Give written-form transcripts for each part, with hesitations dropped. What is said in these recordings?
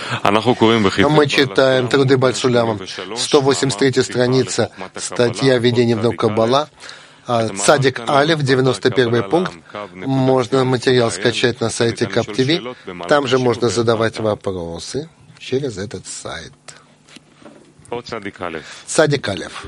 Мы читаем труды Бальсуляма, 183 страница, статья «Введение в науку Каббала», Цадик Алеф, 91 пункт. Можно материал скачать на сайте КапТВ. Там же можно задавать вопросы через этот сайт. Цадик Алеф.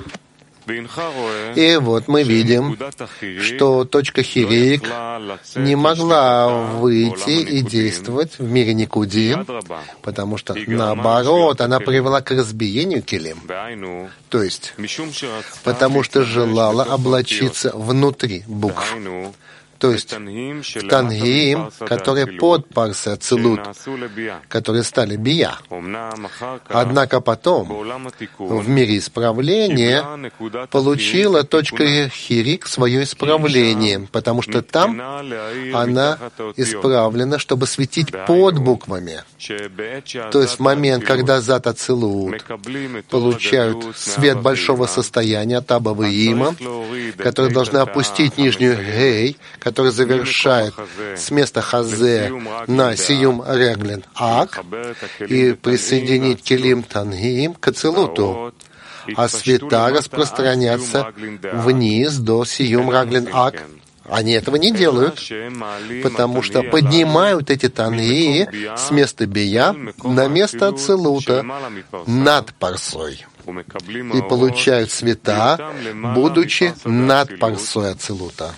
И вот мы видим, что точка Хирик не могла выйти и действовать в мире Никудим, потому что, наоборот, она привела к разбиению Келим. То есть, потому что желала облачиться внутри букв. То есть, в Тангиим, которые под Парсой Ацилут, которые стали Бия. Однако потом, в мире исправления, получила точка Хирик свое исправление, потому что там она исправлена, чтобы светить под буквами. То есть, в момент, когда Зат Ацилут получают свет большого состояния от Аба и Има, которые должны опустить нижнюю Гей, который завершает с места Хазе на Сиюм Реглин Ак и присоединить Келим Тангиим к Ацилуту, а света распространятся вниз до Сиюм Реглин Ак. Они этого не делают, потому что поднимают эти Тангии с места Бия на место Ацилута над Парсой и получают света, будучи над Парсой Ацилута,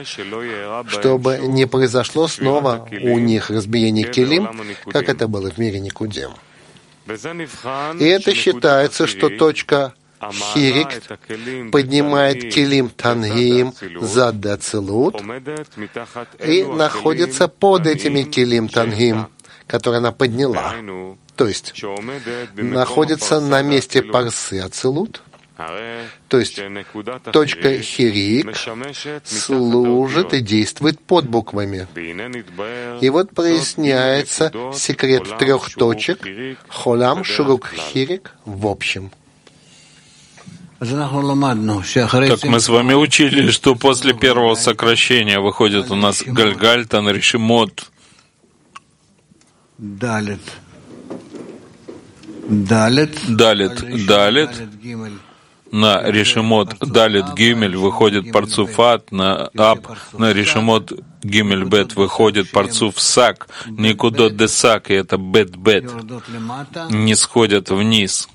чтобы не произошло снова у них разбиение Келим, как это было в мире Никудим. И это считается, что точка Хирик поднимает Келим Тангиим Зад Ацилут и находится под этими Келим Тангиим, которые она подняла. То есть находится на месте Парсы Ацилут. То есть точка Хирик служит и действует под буквами. И вот проясняется секрет трех точек Холам, Шурук, Хирик в общем. Так мы с вами учили, что после первого сокращения выходит у нас Гальгальтан, Решимот. Далит, на Решимот Далит Гимель выходит Парцуфат, на Аб, на Решимот Гимель Бет выходит Парцуф Сак, Никудот де Сак, и это Бет-Бет, не сходят вниз.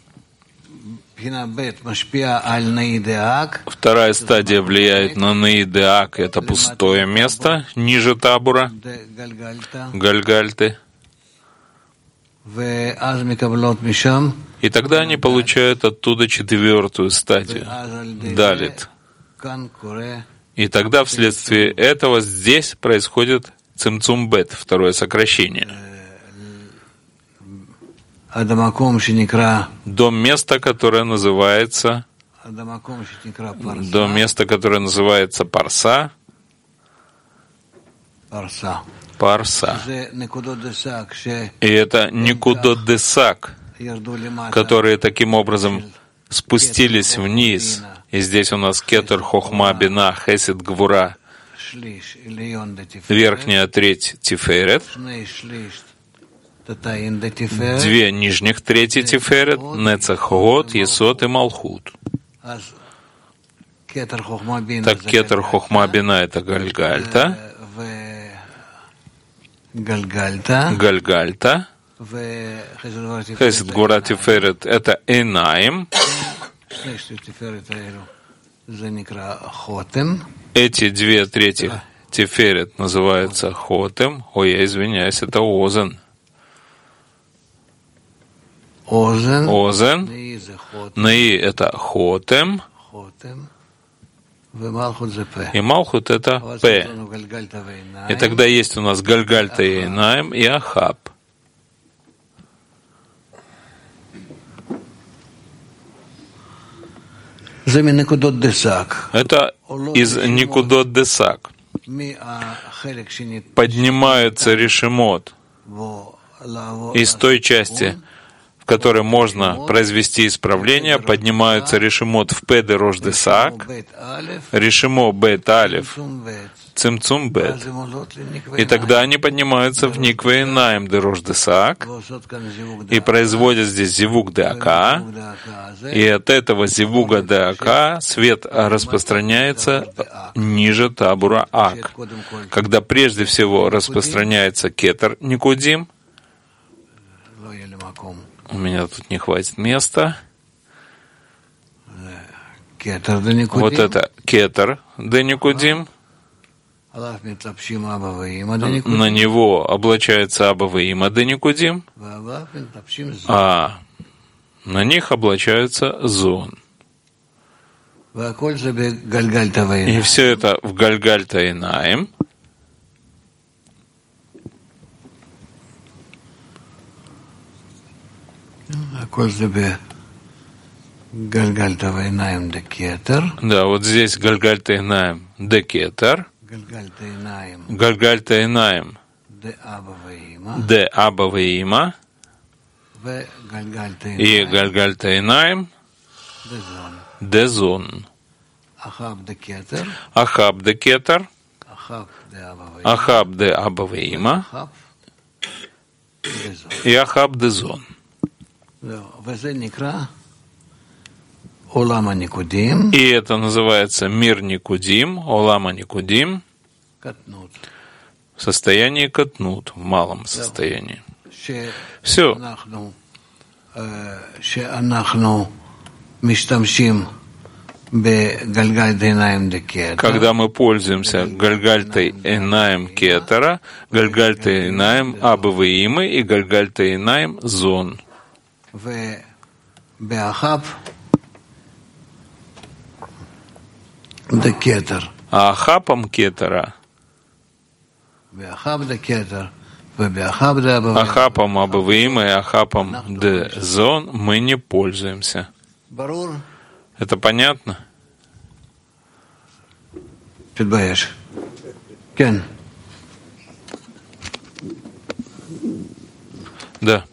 Вторая стадия влияет на Наидеак, это пустое место, ниже табура, Гальгальты. И тогда они получают оттуда четвертую стадию, Далит. И тогда вследствие этого здесь происходит Цимцум-Бет, второе сокращение. До места, которое называется Парса. Парса. И это Никудот де Сак, которые таким образом спустились вниз. И здесь у нас Кетер, Хохма, Бина, Хесед, Гвура, верхняя треть Тиферет, две нижних трети Тиферет, Нецах, Год, Есот и Малхут. Так Кетер, Хохма, Бина — это Гальгальта, Хесед, Гвура, Тиферет — это Эйнаим. Эти две трети Тиферет называются Хотем. Ой, я извиняюсь, это Озен. Озен. Наи — это Хотем. И Малхут — это П. И тогда есть у нас Гальгальта и Эйнаим и Ахаб. Это из Никудот де Сак. Поднимается Решимот из той части, в которой можно произвести исправление, поднимаются решимот в Педе Рош Десак, решимо Бет Алеф, Цимцум Бет. И тогда они поднимаются в Никве Наим де Рош Десак и производят здесь зивук де Ака. И от этого зивуга де Ака свет распространяется ниже табура Ак. Когда прежде всего распространяется кетер Никудим, у меня тут не хватит места. Вот это кетер де Никудим. На него облачается Аба Има де Никудим, а на них облачаются Зон. И все это в Гальгальта Инаим. Да, вот здесь Гальгальта Инаим де Кетер. Гальгальта Инаим де Аба Има. И Гальгальта Инаим де Зон. Ахаб де Кетер. Ахаб де Аба Има. И Ахаб де Зон. И это называется мир Никудим, Олама Никудим, в состоянии катнут, в малом состоянии. Все. Когда мы пользуемся Гальгальтой Энаем Кетера, Гальгальтой Энаем Абы Имы и Гальгальтой Энаем Зон. А Ахапом Кетера, Ахапом Абываима и Ахапом де Зон мы не пользуемся. Это понятно? Да.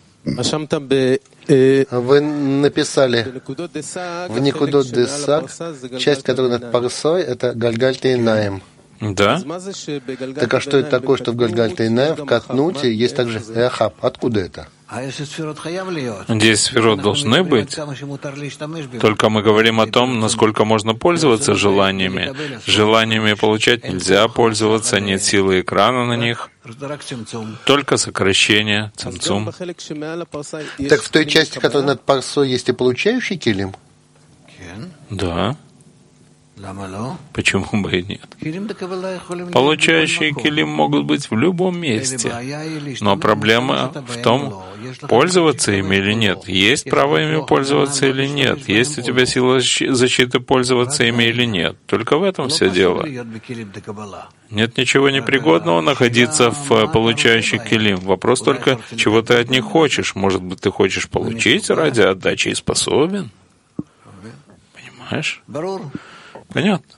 Вы написали в Никудот Десак, часть, которая над Парсой, это Гальгальта Инаим. Да. Так а что это такое, что в Гальгальта Инаим, в Катнуте, есть также Эхаб? Откуда это? 10 сферот должны быть. Только мы говорим о том, насколько можно пользоваться желаниями. Желаниями получать нельзя пользоваться, нет силы экрана на них. Только сокращение, цимцум. Так в той части, которая над Парсой, есть и получающий килим? Да. Почему бы и нет? Получающие килим могут быть в любом месте. Но проблема в том, пользоваться ими или нет. Есть право ими пользоваться или нет. Есть у тебя сила защиты пользоваться ими или нет. Только в этом все дело. Нет ничего непригодного находиться в получающих килим. Вопрос только, чего ты от них хочешь. Может быть, ты хочешь получить ради отдачи и способен? Понимаешь? Понятно?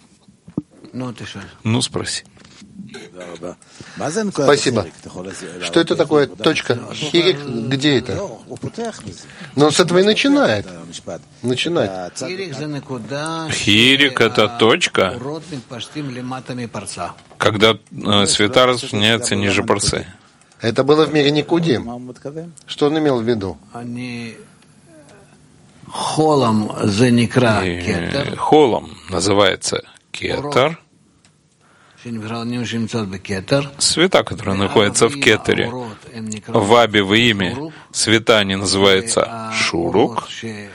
Ну, спроси. Спасибо. Что это такое точка? Хирик, где это? Но он с этого и начинает. Хирик — это точка, когда света распространяются ниже парсы. Это было в мире Никудим. Что он имел в виду? Холом называется кетер. Света, которые находятся в кетере. В Абе в имя света они называются шурук.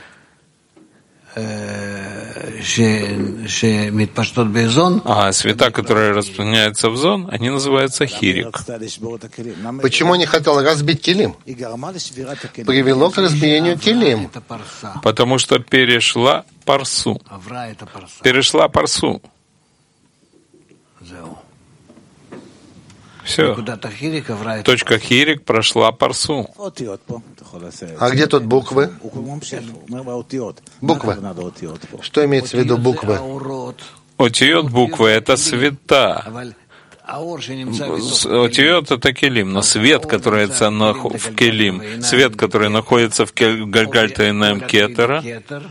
А света, которые распространяются в зон, они называются хирик. Почему не хотел разбить килим? Привело к разбиению килим. Потому что перешла парсу. Перешла парсу. Все. Точка хирик прошла парсу. А где тут буквы? Буквы. Что имеется в виду буквы? Отиот буквы — это света. Отиот — это келим, но свет, который в келим, свет, который находится в Гальгальта Эйнаим Кетера,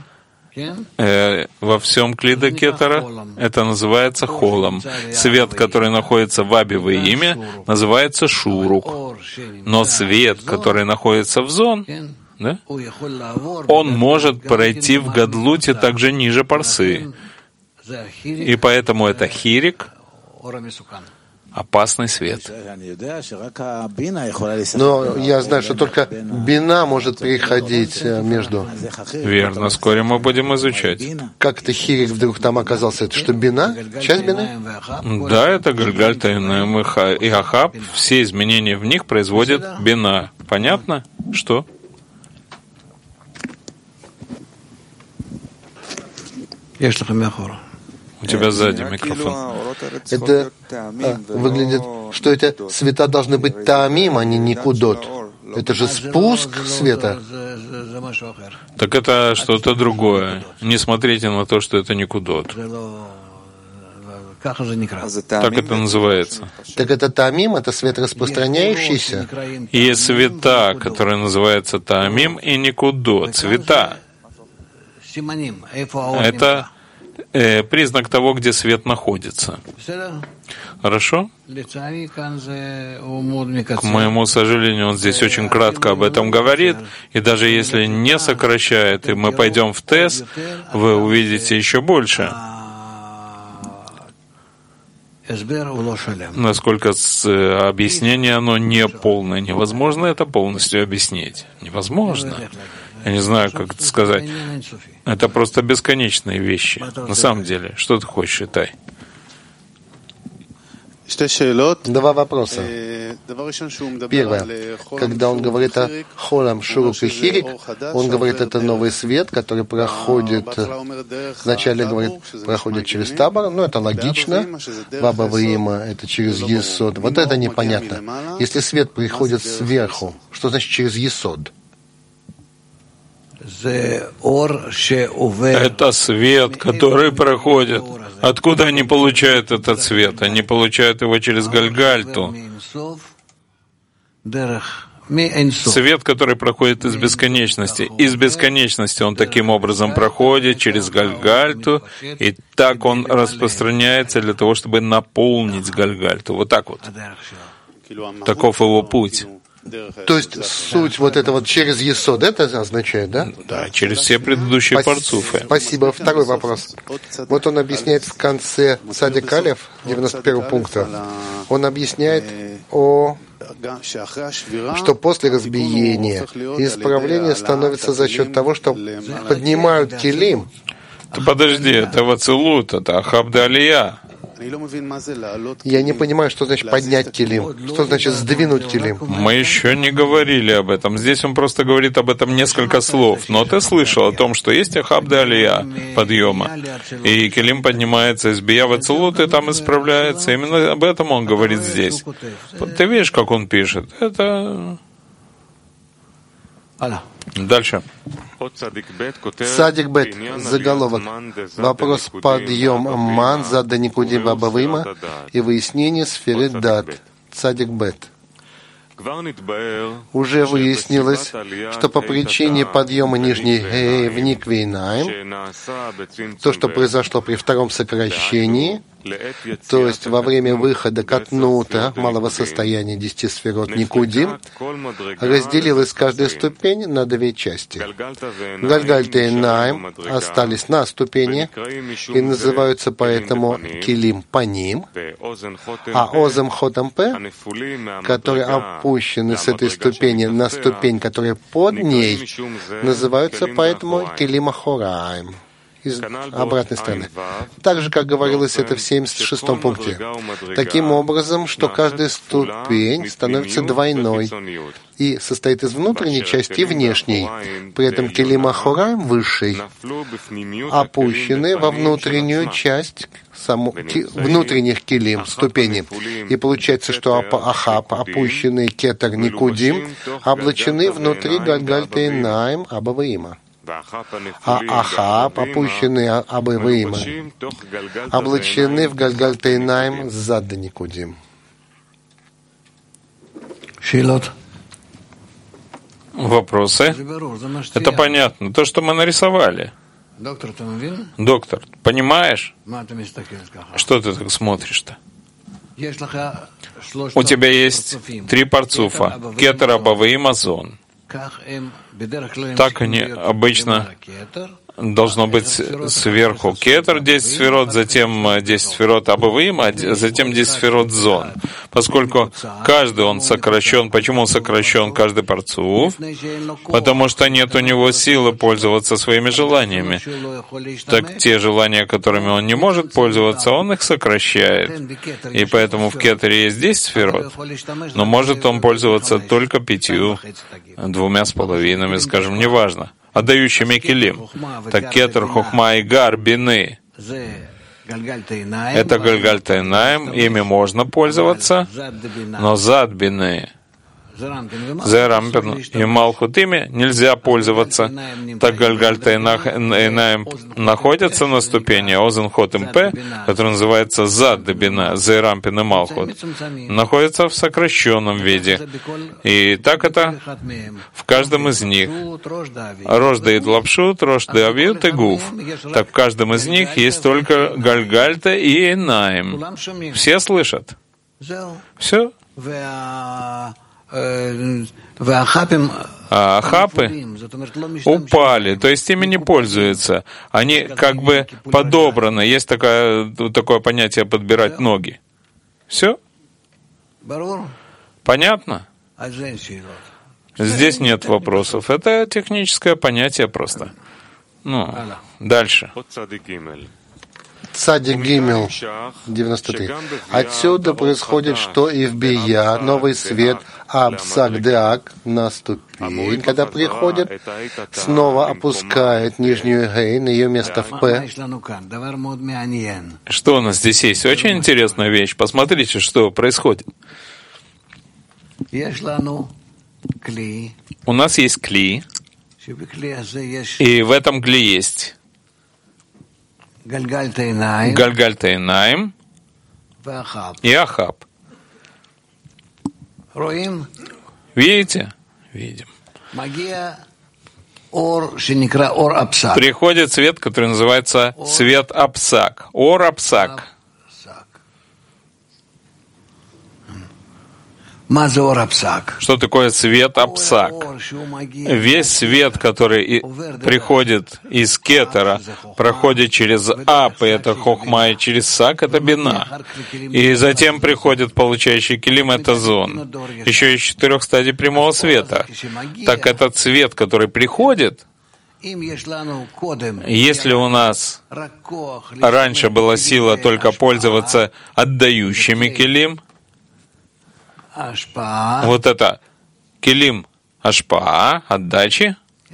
во всем клида кетера, это называется холом. Свет, который находится в Абе во имя, называется шурук. Но свет, который находится в зон, да, он может пройти в гадлуте также ниже парсы. И поэтому это хирик, опасный свет. Но я знаю, что только бина может переходить между. Верно, вскоре мы будем изучать. Как это хирик вдруг там оказался? Это что, бина? Часть бины? Да, это Гальгальта и Ахаб. Все изменения в них производит бина. Понятно? Что? У тебя сзади микрофон. Это выглядит, что эти света должны быть таамим, а не никудот. Это же спуск света. Так это что-то другое. Не смотрите на то, что это никудот. Так это называется. Так это таамим, это свет распространяющийся? Есть света, которые называются таамим и никудот. Цвета. Это признак того, где свет находится. Хорошо? К моему сожалению, он здесь очень кратко об этом говорит, и даже если не сокращает, и мы пойдем в ТЭС, вы увидите еще больше. Насколько объяснение, оно не полное. Невозможно это полностью объяснить. Невозможно. Я не знаю, как это сказать. Это просто бесконечные вещи. На самом деле, что ты хочешь, считай. Два вопроса. Первое. Когда он говорит о холам, шурук и хирик, он говорит, это новый свет, который проходит, вначале говорит, проходит через табор, но это логично. Ваба Ваима — это через есод. Вот это непонятно. Если свет приходит сверху, что значит через есод? Это свет, который проходит. Откуда они получают этот свет? Они получают его через Гальгальту. Свет, который проходит из бесконечности. Из бесконечности он таким образом проходит через Гальгальту, и так он распространяется для того, чтобы наполнить Гальгальту. Вот так вот. Таков его путь. То есть суть вот это вот через есод, это означает, да? Да, через все предыдущие парцуфы. Спасибо. Второй вопрос. Вот он объясняет в конце Садик Алеф, 91 пункта, он объясняет что после разбиения исправление становится за счет того, что поднимают килим. Подожди, это вацилут, это Ахаб де Алия. Я не понимаю, что значит поднять килим. Что значит сдвинуть килим? Мы еще не говорили об этом. Здесь он просто говорит об этом несколько слов. Но ты слышал о том, что есть Ахаб де Алия, подъема. И килим поднимается из Бия в Ацилут, и там исправляется. Именно об этом он говорит здесь. Ты видишь, как он пишет? Это... Дальше. Садик Бет, заголовок. Вопрос подъем ман зада никудим бабавыма и выяснение сферы дат. Садик Бет. Уже выяснилось, что по причине подъема нижней гей в Никвейнаим, то, что произошло при втором сокращении, то есть во время выхода катнута малого состояния 10 сферот Никудим, разделилась каждая ступень на две части. Гальгальта и Наим остались на ступени и называются поэтому Килим Паним, а Озем Хотам П, которые опущены с этой ступени на ступень, которая под ней, называются поэтому Килим Ахораим. Из обратной стороны. Так же, как говорилось это в 76-м пункте. Таким образом, что каждая ступень становится двойной и состоит из внутренней части и внешней. При этом килим ахораим высший опущены во внутреннюю часть внутренних килим, ступеней. И получается, что Ахаб, опущенный кетер Никудим, облачены внутри Гальгальта и Наим Абаваима. А Ахаб, опущенные Абаваима, облачены в Гальгальта и Наим Задда Никудим. Вопросы? Это понятно. То, что мы нарисовали. Доктор, понимаешь? Что ты так смотришь-то? У тебя есть 3 парцуфа. Кетер, Абаваим, Азон. Так они обычно должно быть сверху кетер 10 сферот, затем 10 сферот Абаваим, а затем 10 сферот Зон. Поскольку каждый он сокращен. Почему он сокращен, каждый парцуф? Потому что нет у него силы пользоваться своими желаниями. Так те желания, которыми он не может пользоваться, он их сокращает. И поэтому в кетере есть 10 сферот, но может он пользоваться только 5, 2,5, скажем, неважно, отдающими килим. Так кетер, хохма и гар, бины. Это гальгальтайнаем, ими можно пользоваться, но зад бины, Зерампин и Малхут ими нельзя пользоваться. Так гальгальтайнаем находятся на ступени Озенхот МП, который называется зад бина, Зерампин и Малхут, находятся в сокращенном виде. И так это в каждом из них. Рош даит лапшут, рош да авьют и гуф. Так в каждом из них есть только гальгальта и энаим. Все слышат? Все? А ахапы упали, то есть ими не пользуются. Они как бы подобраны. Есть такое понятие «подбирать ноги». Все? Понятно? Здесь нет вопросов. Это техническое понятие просто. Ну, дальше. Цадик Гимел, 93. Отсюда происходит, что и в Бия новый свет Абсак Деак на ступень, когда приходит, снова опускает нижнюю Гей на ее место в П. Что у нас здесь есть? Очень интересная вещь. Посмотрите, что происходит. У нас есть кли, и в этом кли есть Гальгальтайнаим и Ахаб. Видите? Видим. Приходит свет, который называется свет Апсак. Ор Апсак. Что такое свет Апсак? Весь свет, который приходит из кетера, проходит через Ап, и это хохма, и через Сак, это бина. И затем приходит получающий килим, это зон. Еще из 4 стадий прямого света. Так этот свет, который приходит, если у нас раньше была сила только пользоваться отдающими килим, вот это килим ашпаа, отдачи,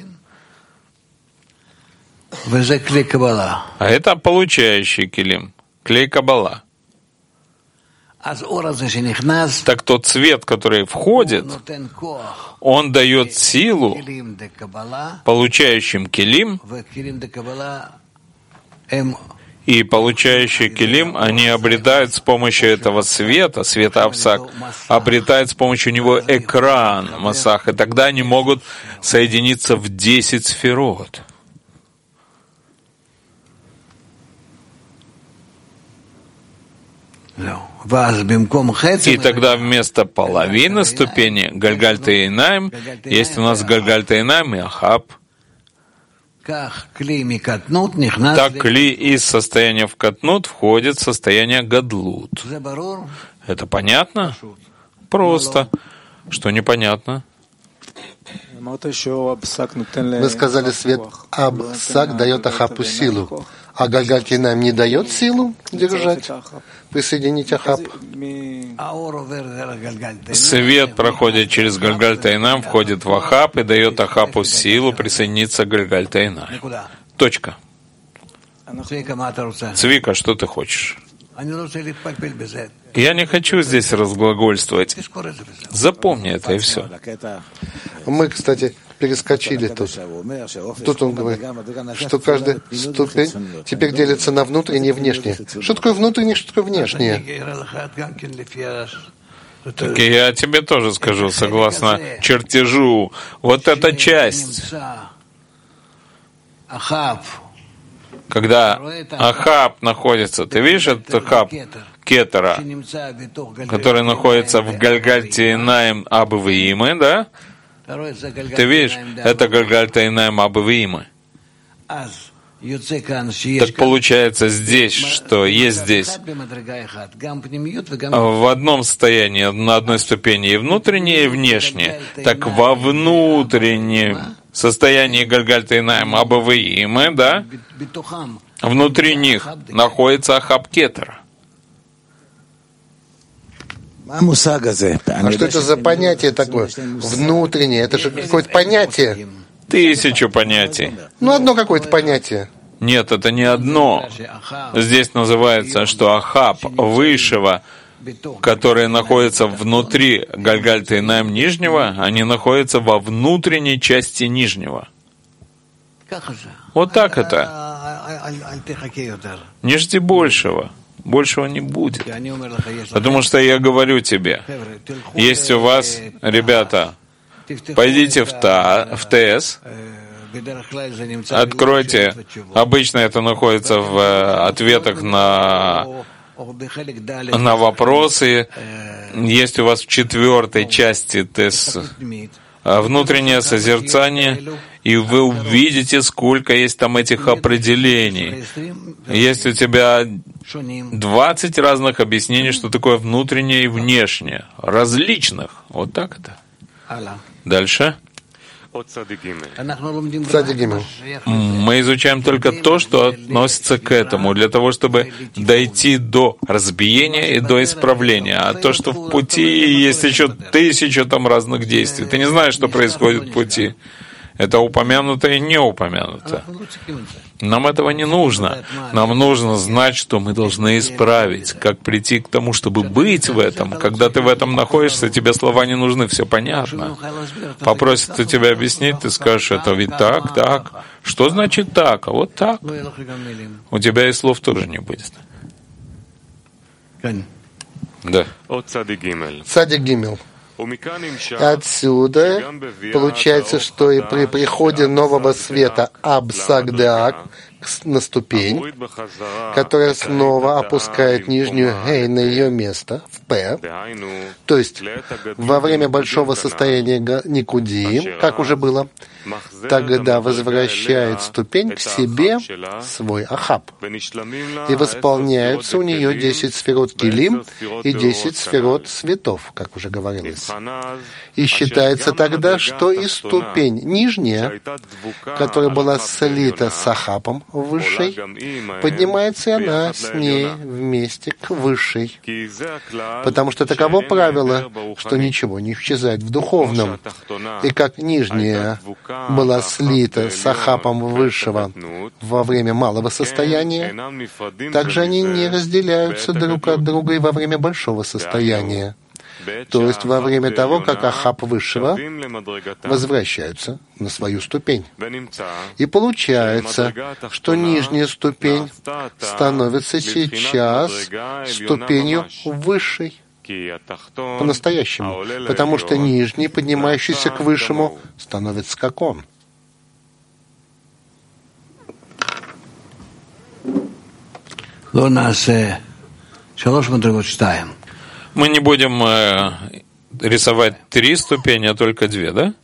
а это получающий килим, клей каббала. Так тот свет, который входит, он дает силу получающим килим, и получающие килим, они обретают с помощью этого света, света Апсак, обретают с помощью него экран, масах, и тогда они могут соединиться в 10 сферот. И тогда вместо половины ступени Гальгальтайнаим есть у нас Гальгальтайнаим и Ахаб. Так кли из состояния в катнут входит в состояние гадлут. Это понятно? Просто. Что непонятно? Вы сказали, свет Абсак дает Ахапу силу, а Гальгальтайнаим не дает силу держать, присоединить Ахап. Свет проходит через Гальгальтайнаим, входит в Ахап и дает Ахапу силу присоединиться к Гальгальтайнаим. Точка. Цвика, что ты хочешь? Я не хочу здесь разглагольствовать. Запомни это и все. Мы, кстати, перескочили тут. Тут он говорит, что каждая ступень теперь делится на внутреннее и внешнее. Что такое внутреннее, что такое внешнее? Так и я тебе тоже скажу, согласно чертежу, вот эта часть, когда Ахаб находится, ты видишь этот Ахаб Кетера, который находится в Гальгальте Инаим Абвиимы, да? Ты видишь, это Гальгальта Инаим Абвиимы. Так получается здесь, что есть здесь в одном состоянии, на одной ступени и внутреннее, и внешнее. Так во внутреннем состоянии Гальгальта Инаим Абвиимы, да, внутри них находится Ахаб Кетер. А что это за понятие такое? Внутреннее, это же какое-то понятие. 1000 понятий. Ну, одно какое-то понятие. Нет, это не одно. Здесь называется, что Ахаб высшего, который находится внутри Гальгальта Инаим нижнего, они находятся во внутренней части нижнего. Вот так это. Не жди большего. Большего не будет. Потому что я говорю тебе, есть у вас, ребята, пойдите в ТС, откройте, обычно это находится в ответах на вопросы, есть у вас в 4 части ТС внутреннее созерцание, и вы увидите, сколько есть там этих определений. Есть у тебя 20 разных объяснений, что такое внутреннее и внешнее, различных. Вот так это. Дальше. Мы изучаем только то, что относится к этому, для того, чтобы дойти до разбиения и до исправления. А то, что в пути есть еще 1000 там разных действий, ты не знаешь, что происходит в пути. Это упомянуто и не упомянуто. Нам этого не нужно. Нам нужно знать, что мы должны исправить, как прийти к тому, чтобы быть в этом. Когда ты в этом находишься, тебе слова не нужны, все понятно. Попросят у тебя объяснить, ты скажешь, это ведь так, так. Что значит так? А вот так. У тебя и слов тоже не будет. Да. Цадик Гимел. Отсюда получается, что и при приходе нового света Абсагдеак на ступень, которая снова опускает нижнюю Гей на ее место, в П, то есть во время большого состояния Никудим, как уже было, тогда возвращает ступень к себе свой Ахаб, и восполняются у нее 10 сферот Килим и 10 сферот светов, как уже говорилось. И считается тогда, что и ступень нижняя, которая была слита с Ахабом высшей, поднимается и она с ней вместе к высшей. Потому что таково правило, что ничего не исчезает в духовном. И как нижняя была слита с Ахабом высшего во время малого состояния, также они не разделяются друг от друга и во время большого состояния. То есть во время того, как Ахаб высшего возвращаются на свою ступень. И получается, что нижняя ступень становится сейчас ступенью высшей, по-настоящему, потому что нижний, поднимающийся к высшему, становится как он. Мы не будем рисовать 3 ступени, а только 2, да?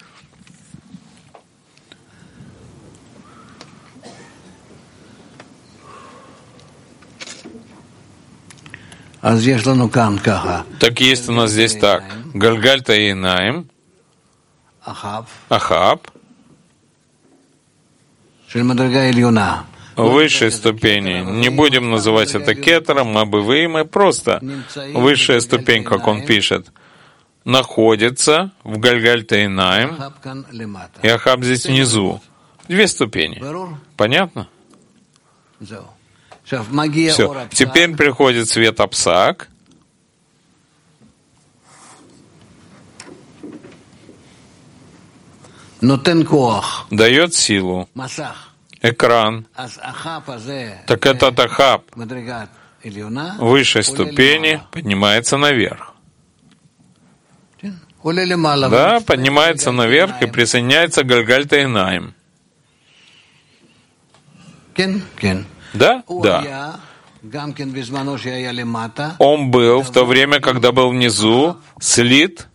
Так есть у нас здесь так. Гальгальта Инаим, Ахаб, высшей ступени. Не будем называть это кетером, абывиимой, просто высшая ступень, как он пишет, находится в Гальгальта Инаим, и Ахаб здесь внизу. 2 ступени. Понятно? Все. Теперь приходит свет Апсак. Дает силу. Экран. Так этот Ахаб высшей ступени поднимается наверх. Да, поднимается наверх и присоединяется к Гальгальта-Эйнаим. Да? Да. Он был в то время, когда был внизу, слит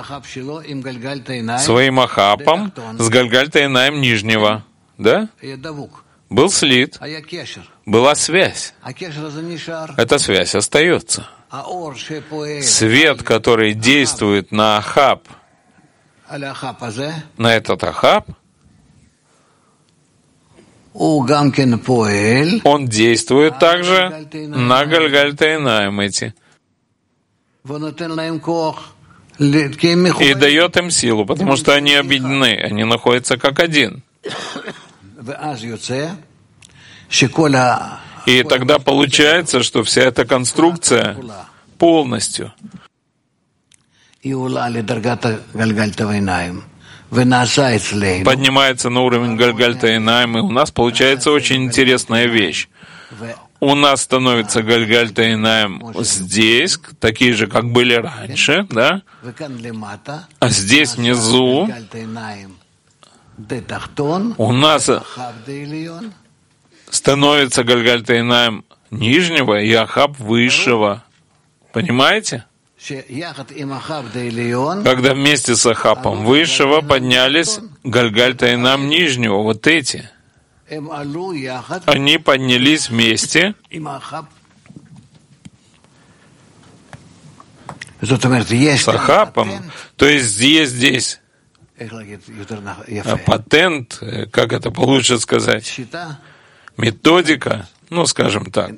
своим ахапом с Гальгальта-Эйнаим нижнего. Да? Был слит. Была связь. Эта связь остается. Свет, который действует на ахап, на этот ахап, он действует также на Гальгальта-Эйнаим эти. И дает им силу, потому что они объединены, они находятся как один. И тогда получается, что вся эта конструкция полностью поднимается на уровень Гальгальта-Эйнаим, и у нас получается очень интересная вещь. У нас становится Гальгальта-Эйнаим здесь, такие же, как были раньше, да? А здесь внизу у нас становится Гальгальта-Эйнаим нижнего и ахап высшего. Понимаете? Когда вместе с ахапом высшего поднялись Гальгальта-Эйнаим нижнего, вот эти. Они поднялись вместе с ахапом. То есть здесь патент, как это получше сказать, методика, ну, скажем так,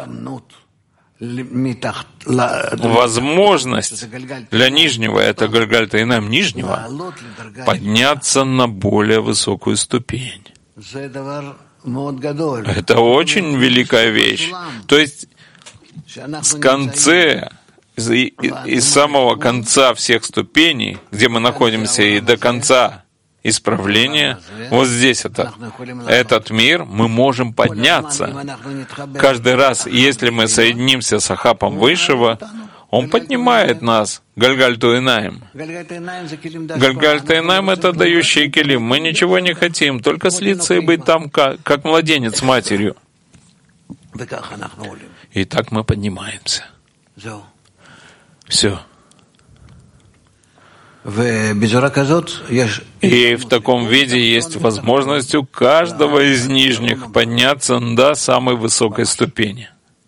возможность для нижнего, это Гальгальта-Эйнаим нижнего, подняться на более высокую ступень. Это очень великая вещь. То есть с конца, из самого конца всех ступеней, где мы находимся, и до конца исправления, вот здесь этот мир, мы можем подняться. Каждый раз, если мы соединимся с ахапом высшего, он поднимает нас, Гальгальта-Эйнаим. Гальгальта-Эйнаим — это дающие келим. Мы ничего не хотим, только слиться и быть там, как младенец с матерью. И так мы поднимаемся. Все. И в таком виде есть возможность у каждого из нижних подняться до самой высокой ступени.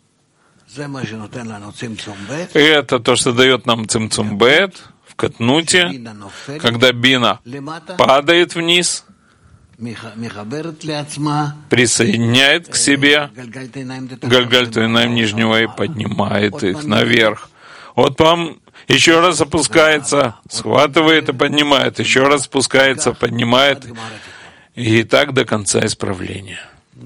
И это то, что дает нам цимцум бет в катнуте, когда бина падает вниз, присоединяет к себе Гальгальта-Эйнаим нижнего и поднимает их наверх. Вот вам еще раз опускается, схватывает и поднимает, еще раз спускается, поднимает, и так до конца исправления.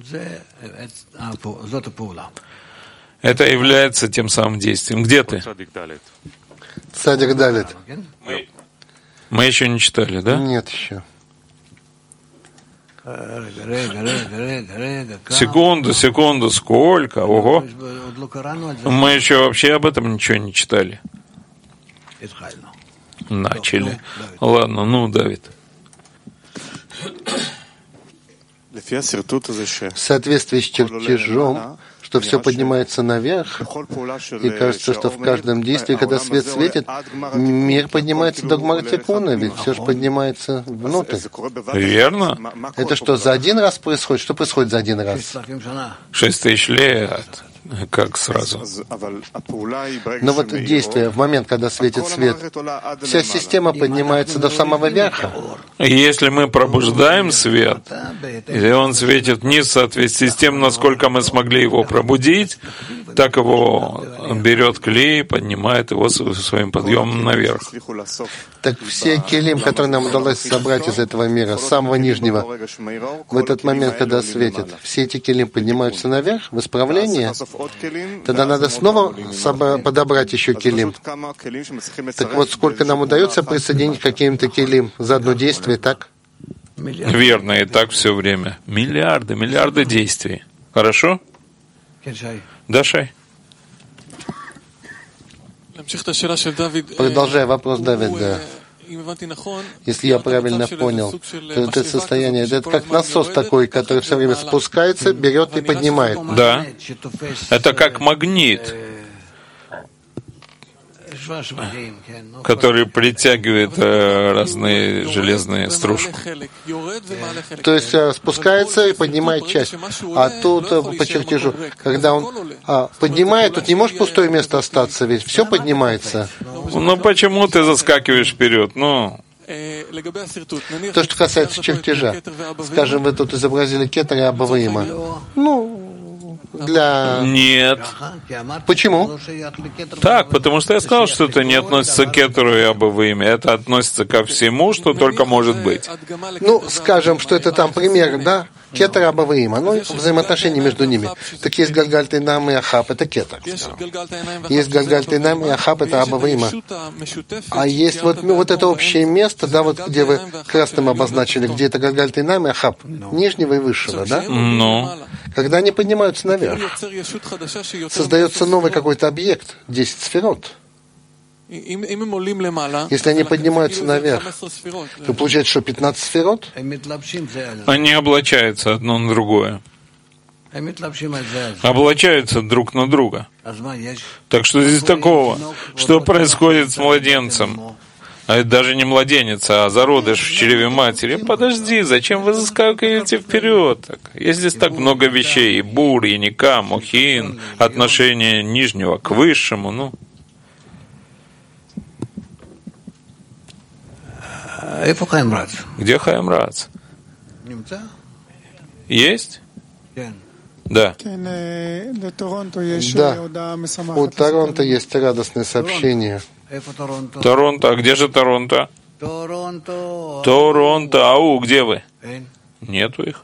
Это является тем самым действием. Где ты? Цадик Далит. Мы еще не читали, да? Нет еще. Секунду, сколько? Ого! Мы еще вообще об этом ничего не читали. Начали. Ладно, ну, Давид. В соответствии с чертежом, что все поднимается наверх, и кажется, что в каждом действии, когда свет светит, мир поднимается до Гмар-Тикуна, ведь все же поднимается внутрь. Верно? Это что, за один раз происходит? Что происходит за один раз? 6000 лет. Как сразу? Но вот действие, в момент, когда светит свет, вся система поднимается до самого верха. Если мы пробуждаем свет, и он светит вниз в соответствии с тем, насколько мы смогли его пробудить, так его берет клей, поднимает его своим подъемом наверх. Так все келим, которые нам удалось собрать из этого мира, с самого нижнего, в этот момент, когда светит, все эти келим поднимаются наверх, в исправление, тогда надо снова подобрать еще келим. Так вот, сколько нам удается присоединить к каким-то келим за одно действие, так? Верно, и так все время. Миллиарды действий. Хорошо? Да, Шай? Продолжая вопрос Давида. Если я правильно понял, то это состояние, это как насос такой, который все время спускается, берет и поднимает. Да. Это как магнит, который притягивает разные железные стружки. То есть спускается и поднимает часть. А тут по чертежу, когда он поднимает, тут не может пустое место остаться, ведь все поднимается. Ну почему ты заскакиваешь вперед? То, что касается чертежа. Скажем, вы тут изобразили кетер и Аба ва Има. Нет. Почему? Так, потому что я сказал, что это не относится к кетеру и Аба ва Има. Это относится ко всему, что только может быть. Скажем, что это там пример, да? Кетер, Аба ва Има. Взаимоотношения между ними. Так есть Галгаль Тейнам и Ахаб, это кетер. Есть Галгаль Тейнам и Ахаб, это Аба ва Има. А есть вот это общее место, да, вот где вы красным обозначили, где это Галгаль Тейнам и Ахаб, нижнего и высшего, да? Когда они поднимаются наверх, создается новый какой-то объект, 10 сферот. Если они поднимаются наверх, то получается, что 15 сферот? Они облачаются одно на другое. Облачаются друг на друга. Так что здесь такого? Что происходит с младенцем? А это даже не младенец, а зародыш в чреве матери. Подожди, зачем вы заскакиваете вперед? Есть здесь так много вещей. И бур, и ника, мухин, отношение нижнего к высшему, Где Хаим Рац? Есть? Да. Да. У Торонто есть радостное сообщение. Торонто. А где же Торонто? Торонто. Ау, где вы? Нету их.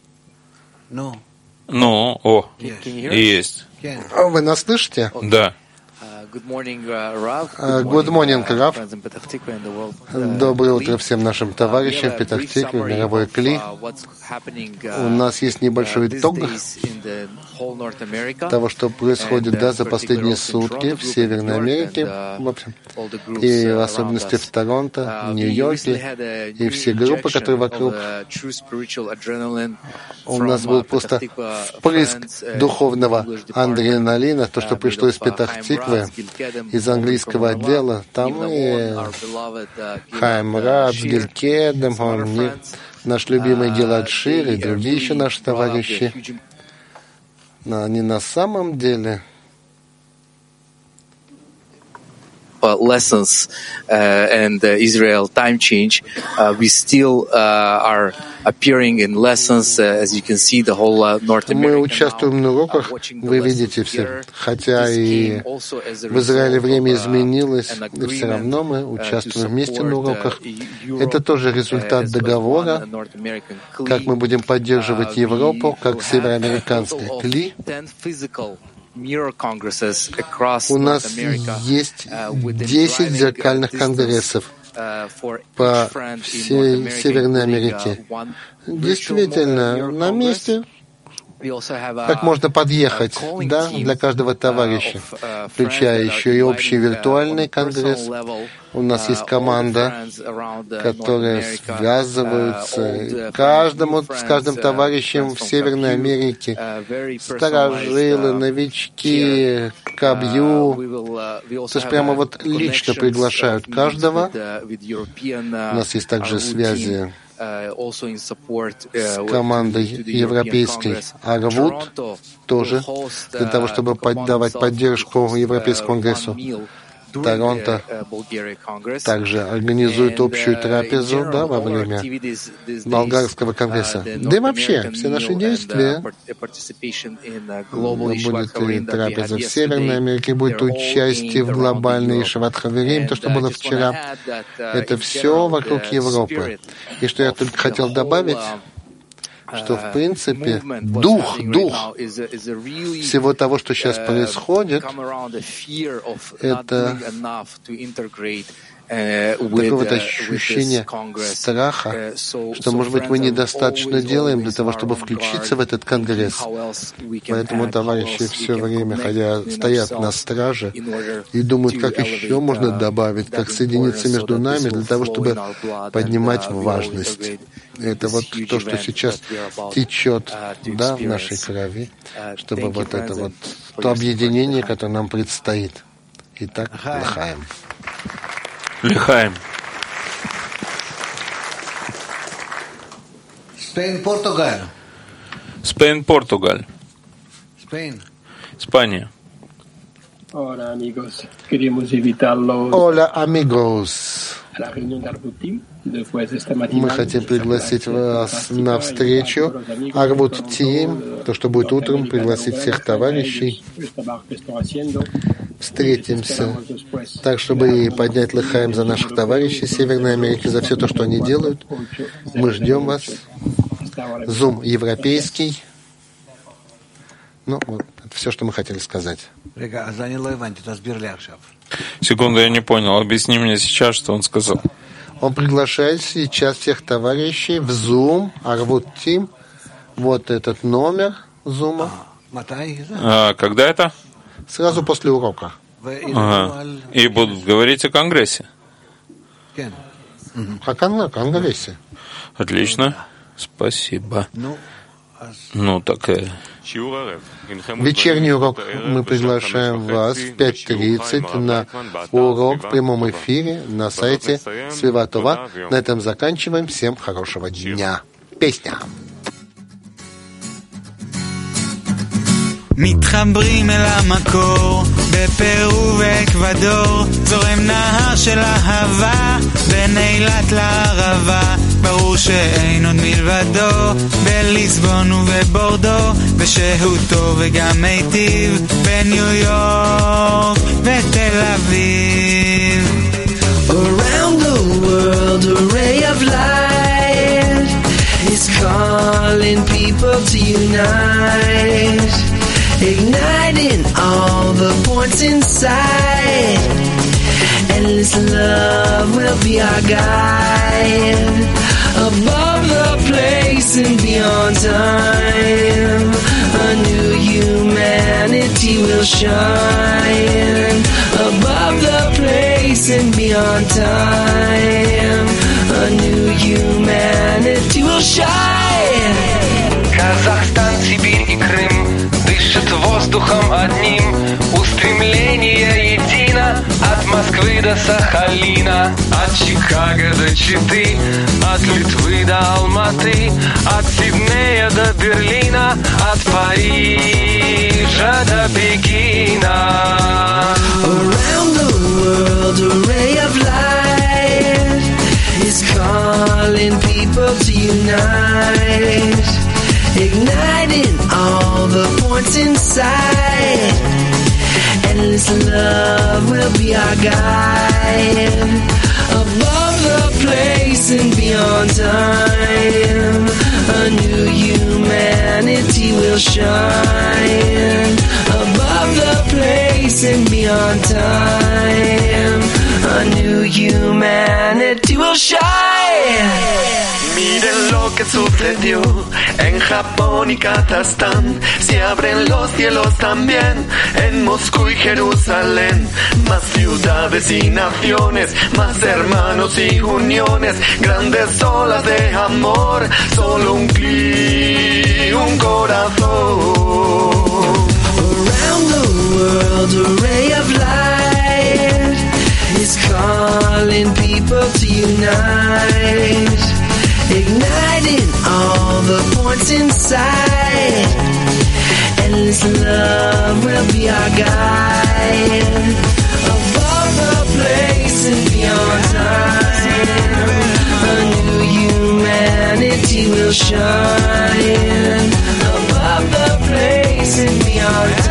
Есть. Вы нас слышите? Да. Good morning, Rav. Good morning, Rav. Доброе утро всем нашим товарищам в Петах-Тикве, мировой Кли. У нас есть небольшой итог того, что происходит за последние сутки в Северной Америке, в общем, и в особенности в Торонто, в Нью-Йорке, и все группы, которые вокруг. У нас был просто впрыск духовного адреналина, то, что пришло из Петах-Тиквы, из английского отдела. Там и Хаим Рац, Гиль Кедем, наш любимый Гилад Шир и другие еще наши товарищи. Но они на самом деле lessons and Israel time change, we still are appearing in lessons. As you can see, the whole North America. Мы участвуем на уроках, вы видите все. Хотя и в Израиле время изменилось, и все равно мы участвуем вместе на уроках. Это тоже результат договора, как мы будем поддерживать Европу, как североамериканский Кли. У нас есть 10 зеркальных конгрессов по всей Северной Америке. Действительно, на месте, как можно подъехать, да, для каждого товарища, включая еще и общий виртуальный конгресс. У нас есть команда, которая связывается с каждым товарищем в Северной Америке. Старожилы, новички, кабью. То есть прямо вот лично приглашают каждого. У нас есть также связи с командой европейской Арвуд, тоже для того, чтобы давать поддержку Европейскому конгрессу. Торонто также организует общую трапезу, да, во время болгарского конгресса. Да и вообще, все наши действия, будет и трапеза в Северной Америке, будет участие в глобальной Шават Хаверим, то, что было вчера. Это все вокруг Европы. И что я только хотел добавить, что, в принципе, дух всего того, что сейчас происходит, это такое вот ощущение страха, что, может быть, мы недостаточно делаем для того, чтобы включиться в этот конгресс. Поэтому товарищи все время стоят на страже и думают, как еще можно добавить, как соединиться между нами для того, чтобы поднимать важность. Это вот то, что сейчас течет, да, в нашей крови, чтобы вот это вот то объединение, которое нам предстоит. Итак, лахаем. Лихаем. Спейн, Португаль. Испания. Hola amigos, queríamos invitarlos. Hola amigos. Мы хотим пригласить вас на встречу Арвут Тим, то, что будет утром, пригласить всех товарищей. Встретимся так, чтобы поднять лыхаем за наших товарищей Северной Америки, за все то, что они делают. Мы ждем вас. Zoom европейский. Ну, вот, это все, что мы хотели сказать. Секунду, я не понял. Объясни мне сейчас, что он сказал. Он приглашает сейчас всех товарищей в Zoom, Арвут Тим. Вот этот номер Zoom. Когда это? Сразу после урока. Ага. И будут говорить о Конгрессе. О Конгрессе. Отлично. Спасибо. Ну, так... Вечерний урок мы приглашаем вас в 5:30 на урок в прямом эфире на сайте Свиватова. На этом заканчиваем. Всем хорошего дня. Песня. מתחברים אל המקור, בפרו ואקוודור, זורם נהר של אהבה, בין אילת לערבה, ברור שאין עוד מלבדו, בליסבון ובבורדו, בשהותו וגם מיטיב, בניו יורק ותל אביב. Around the world, a ray of light is calling people to unite, igniting all the points inside. Endless love will be our guide, above the place and beyond time. A new humanity will shine, above the place and beyond time. A new humanity will shine. Казахстан, Сибирь и Крым дышат воздухом одним. Устремление едино от Москвы до Сахалина, от Чикаго до Читы, от Литвы до Алматы, от Сиднея до Берлина, от Парижа до Пекина. Around the world, a ray of light is calling people to unite, igniting all the points inside. Endless love will be our guide, above the place and beyond time. A new humanity will shine, above the place and beyond time. A new humanity will shine. Miren lo que sucedió en Japón y Kazajstán. Se abren los cielos también en Moscú y Jerusalén. Más ciudades y naciones, más hermanos y uniones, grandes olas de amor, solo un clic, un corazón. Around the world, a ray of light is calling people to unite, igniting all the points inside. Endless love will be our guide, above the place and beyond time. A new humanity will shine, above the place and beyond time.